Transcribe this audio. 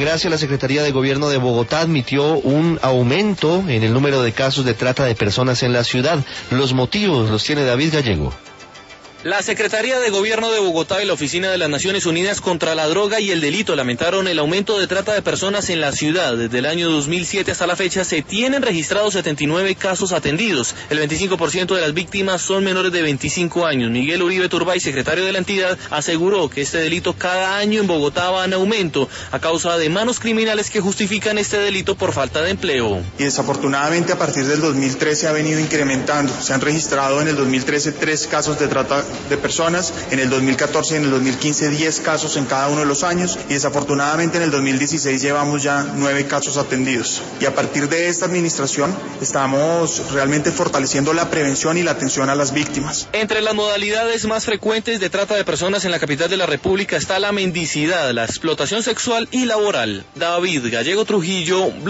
Gracias, la Secretaría de Gobierno de Bogotá admitió un aumento en el número de casos de trata de personas en la ciudad. Los motivos los tiene David Gallego. La Secretaría de Gobierno de Bogotá y la Oficina de las Naciones Unidas contra la Droga y el Delito lamentaron el aumento de trata de personas en la ciudad. Desde el año 2007 hasta la fecha se tienen registrados 79 casos atendidos. El 25% de las víctimas son menores de 25 años. Miguel Uribe Turbay, secretario de la entidad, aseguró que este delito cada año en Bogotá va en aumento a causa de manos criminales que justifican este delito por falta de empleo. Y desafortunadamente a partir del 2013 ha venido incrementando. Se han registrado en el 2013 3 casos de trata de personas, en el 2014 y en el 2015 10 casos en cada uno de los años, y desafortunadamente en el 2016 llevamos ya 9 casos atendidos. Y a partir de esta administración estamos realmente fortaleciendo la prevención y la atención a las víctimas. Entre las modalidades más frecuentes de trata de personas en la capital de la República está la mendicidad, la explotación sexual y laboral. David Gallego Trujillo.